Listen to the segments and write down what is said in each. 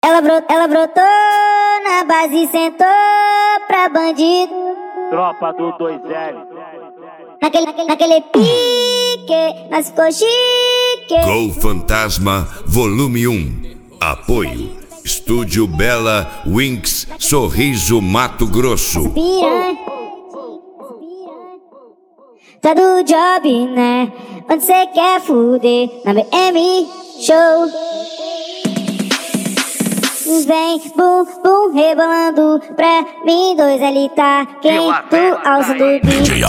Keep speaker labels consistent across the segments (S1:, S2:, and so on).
S1: Ela brotou na base e sentou pra bandido.
S2: Tropa do 2L.
S1: Naquele pique, nós ficou chique.
S3: Gol Fantasma Volume 1. Apoio Estúdio Bela Winx, Sorriso, Mato Grosso.
S1: Tá do job, né? Onde cê quer fuder? Na BM Show. Vem, bum, bum, rebolando pra mim, 2L tá quente, alça do beat.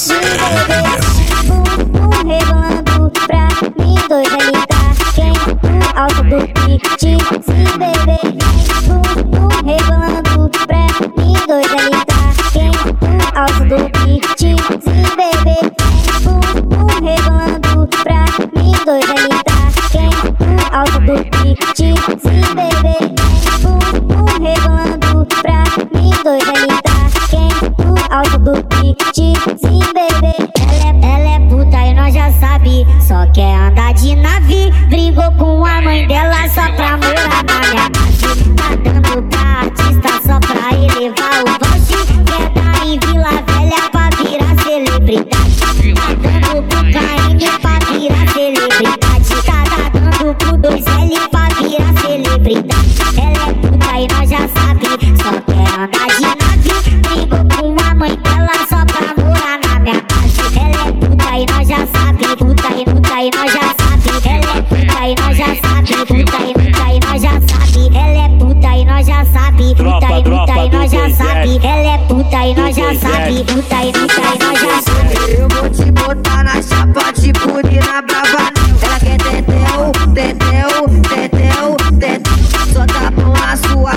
S1: Bum, bum, rebolando pra mim, 2L tá quente, alça do beat. Sim, bebê, bum, bum, rebolando pra mim, 2L tá quente, alça do beat. Sim, bebê, bum, bum, rebolando pra mim, 2L tá quente, alça do beat. Sim, bebê, rebolando pra mim, 2L tá quente, alto do beat. Sim, bebê, ela é puta e nós já sabe, só quer andar de nave. Brigou com a mãe dela só pra morar na minha base. Tá dando pra artista só pra elevar o voucher. Quer dar em Vila Velha pra virar celebridade. Tá dando pro KM pra virar celebridade. Tá dando pro 2L pra virar celebridade. Ela é puta e nós já sabe, só quer andar de nave. Brigou com a mãe dela só pra morar na minha base. Ela é puta e nós já sabe, puta e nós já sabe. Ela é puta e nós já sabe, puta e nós já sabe. Ela é puta e nós já sabe, puta e nós já sabe. Ela é puta e nós já sabe, puta e nós já sabe.
S4: Eu vou te botar na chapa de purina brava. Ela quer tetel, tetel, tetel, tetel. Só tá bom na sua